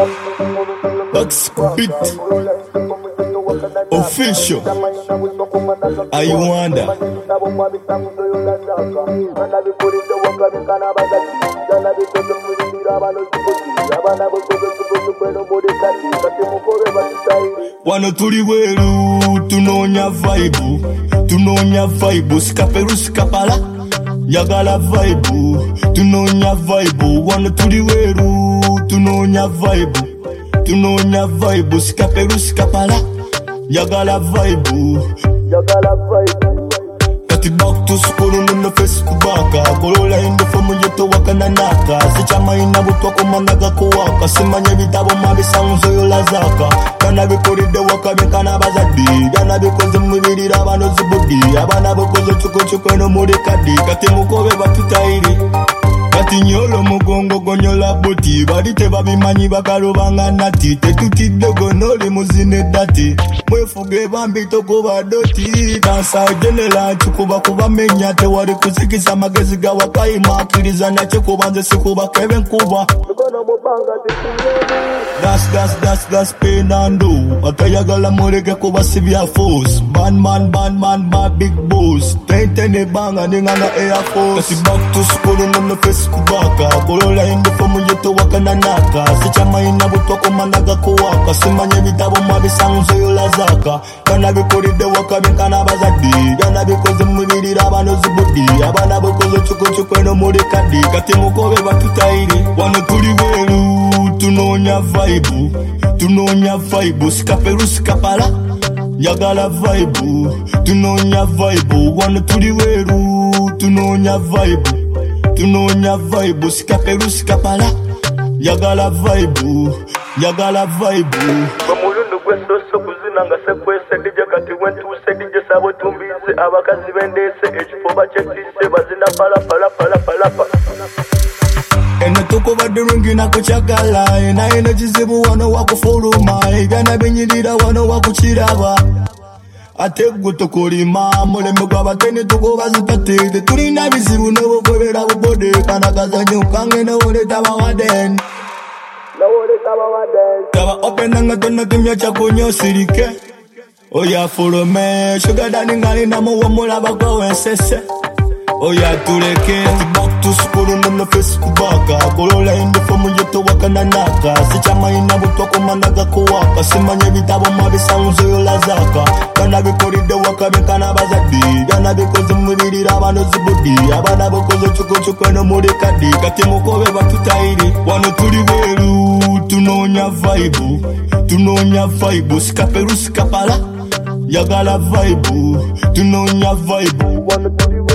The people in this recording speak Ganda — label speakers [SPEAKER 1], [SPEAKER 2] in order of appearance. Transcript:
[SPEAKER 1] Backspit official. I wonder. Wano tuli weru tunonya vibe skaperu skapala yagala vibe tunonya vibe wano tuli weru tunonya vibe skaperu skapala yagala vibe kati back to school on the Facebook baka kolola inde fomu yeto wakana naka sichama ina butoko managa kuwaka simanye bitabo mabisanzo yolazaka kana bikoride wakabe kana bazadi kana bikoze mubirira abano zibudi abana bokozo chuko no muri kadi kati mukobe batutairi kati nyolo mugongo gonyola boti barite babimanyi bakalubanga nati tetutidde gonoli muzine dati mwefuge bambi toko badoti dansa general chukuba kuba menya te wari kuzikisa magezi ga wakayima akiriza na chekubanze sikuba kebe nkuba das penando akayagala morege kuba sibya force man bad big boss tentene banga ningana air force kasi back to school no face kubaka kolola inde fomu yeto wakana naka sichama ina butoko managa kuwaka simanye bitabo mabisanzo yolazaka kana bikoride wakabe kana bazadi kana bikoze mubirira abano zibudi abana bokozo chuko no muri kadi kati mukobe batutairi wano tuli weru tunonya vibe skaperu skapala yagala vibe tunonya vibe wano tuli weru tunonya vibe skaperu skapala yagala vibe
[SPEAKER 2] bamulundu gwesoso kuzinanga sekwese dije kati wentuse dije sabo tumbize abakazi bendese ekifoba kyetise bazina pala
[SPEAKER 1] ene tuko badurungi na kuchakala ene jizibu wano wakufuluma ebyana binyirira wano wakuchiraba ate gutokolima muleme gwabatene tuko bazitatide tulina bizibu n'obukwebera bubode kana kazanyo kange n'oleta bawaden taba openanga tona kimya chakunyo sirike oya follow me sugar daddy ngani na muwa mulaba kwa wensese oya tuleke back to school no Facebook baka kolola inde fomu yeto wakana naka sichama ina butoko managa kuwaka simanye bitabo mabisanzo yolazaka kana bikoride wakabe kana bazadi kana bikoze mubirira abano zibudi abana bokozo chuko no muri kadi kati mukobe batutairi wano tuli weru tunonya vibe skaperu skapala yagala vibe tunonya vibe wano tuli